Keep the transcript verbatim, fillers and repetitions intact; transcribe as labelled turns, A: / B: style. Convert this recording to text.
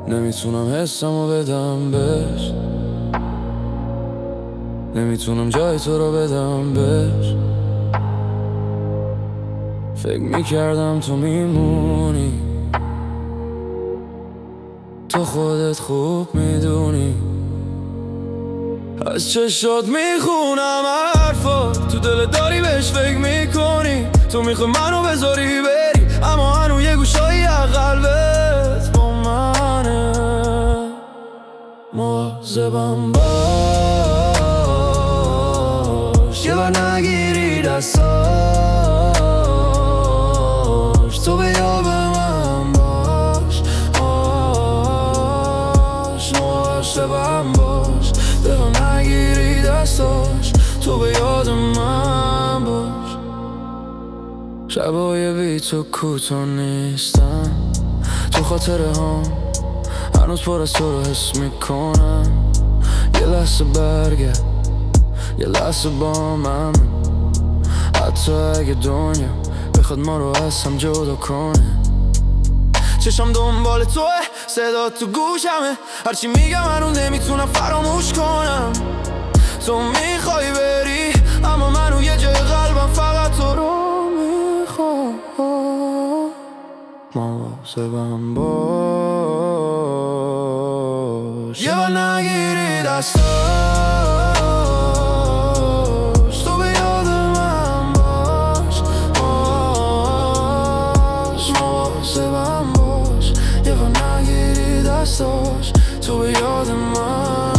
A: نمیتونم حسمو بدم بهش، نمیتونم جای تو رو بدم بهش. فکر میکردم تو میمونی، تو خودت خوب میدونی. از چشات میخونم حرفات، تو دل داری بهش فکر میکنی. تو میخوای منو بذاری بری، اما هنو یه گوشایی از قلبت با منه. مواظبم باش، یه بر نگیری دستاش. تو به یاد من باش، آش. مواظبم باش، یه بر نگیری دستاش. تو به یاد من باش. شبای بی تو کوتاه نیستن، تو خاطره هم هنوز پر از تو رو حس میکنم. یه لحظه برگرد، یه لحظه با من، حتی اگه دنیا بخواد ما رو از هم جدا کنه. چشم دنبال توه، صدا تو گوشمه، هرچی میگم هنوز نمیتونم فراموش کنم. تو میخوای بری، اما منو یه جای قلبم فقط تو رو میخوام. مواظبم باش، یه بر نگیری دستاش. تو به یاد من باش، آش. مواظبم باش، یه بر نگیری دستاش. تو به یاد من